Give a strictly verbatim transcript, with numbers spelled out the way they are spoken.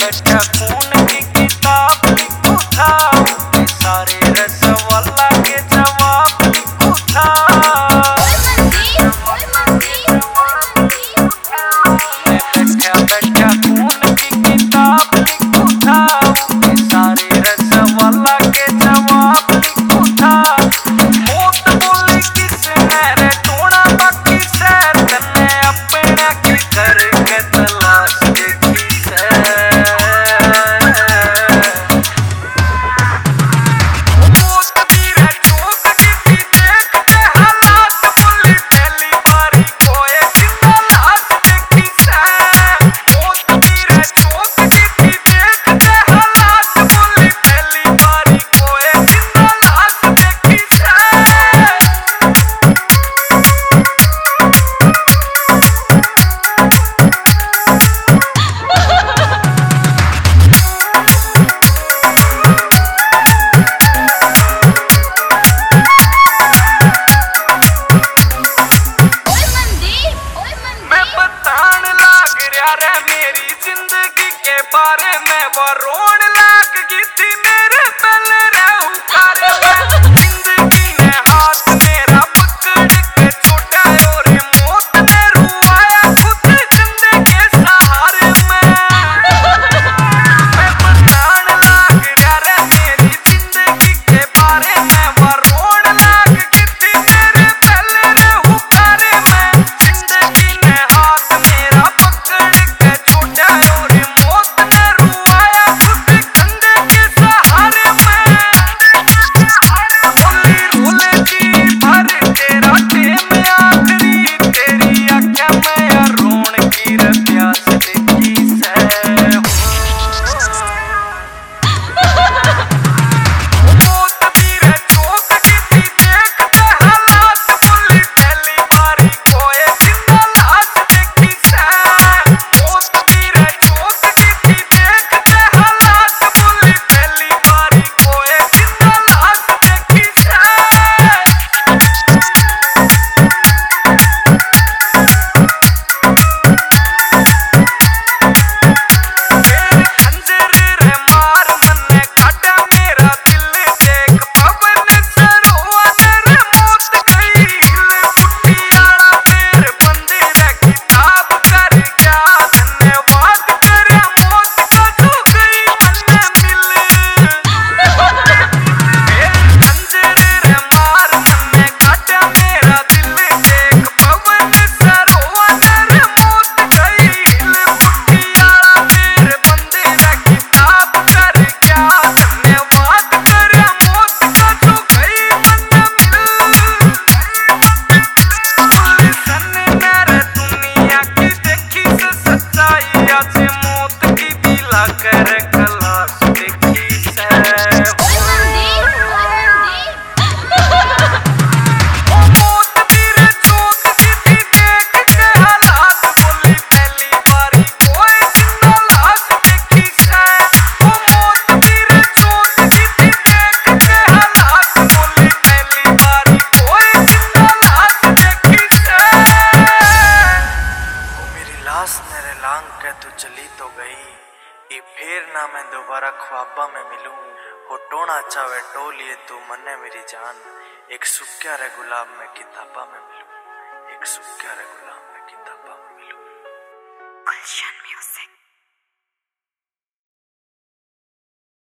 बैठा खून की किताब लिखूं था, सारे रसवाला के जवाब लिखूं था। मैं बैठा बैठा खून की किताब लिखूं था, सारे रसवाला के जवाब लिखूं था। मौत बोली किसने रे टोना बाकी सैर कन्ने अपना के करके तलाश देखी सैर। मेरी जिंदगी के बारे में वो रोड लाग गई थी मेरे पल रे उखाड़ में। जिंदगी ने हाथ मेरा पकड़ के छोटा और मौत ने रुवाया खुद जिंदगी के सहारे में। मैं बतान लाग गया रे मेरी जिंदगी के बारे में वो रोड लाग गई थी मेरे पल रे उखाड़ में। जिंदगी ने हाथ मेरा पकड़ के छोटा और मौत ने रुवाया खुद कंधे के सहारे में। रोली रोले जी भर तेरा टेम आखरी, तेरी आँखें में रोन की प्यास देखी से। मौत भी रे चौक की थी देखते हालात, बोली पहली बारी कोई जिंदा लाश देखी से। मौत भी रे चौक की थी देखते हालात, बोली पहली बारी कोई जिंदा लाश देखी से। तेरे खंजर रे मार मन्ने काटा मेरा दिल देख पवन सरोवर रे मौत गई हिल कुटियाला तेरे बंदे रे किताब कर क्या धन्यवाद कर मौत का जो गई मन्ने मिल। तेरे खंजर रे मार मन्ने काटा मेरा दिल देख पवन सरोवर रे मौत गई हिल कुटियाला तेरे बंदे रे किताब कर क्या धन्यवाद कर मौत का जो गई मन्ने मिल। पुलिस ने मेरे दुनिया की देखी से सच्चाई, आज मौत की दिला कर खलास देखी से। मौत भी रे चौक की थी देखते हालात, बोली पहली बारी कोई जिंदा लाश देखी से। मौत भी रे चौक की थी देखते हालात, बोली पहली बारी कोई जिंदा लाश देखी से। ओ मेरी लाश मेरे लांग के तू चली तो गई, ये फिर ना मैं दोबारा ख्वाबा में मिलूं। हो टोना चावे टोलिए तू मन्ने मेरी जान, एक सुक्या रे गुलाब में किताबा में मिलूं, एक सुक्या रे गुलाब में किताबा में मिलूं। गुलशन म्यूजिक।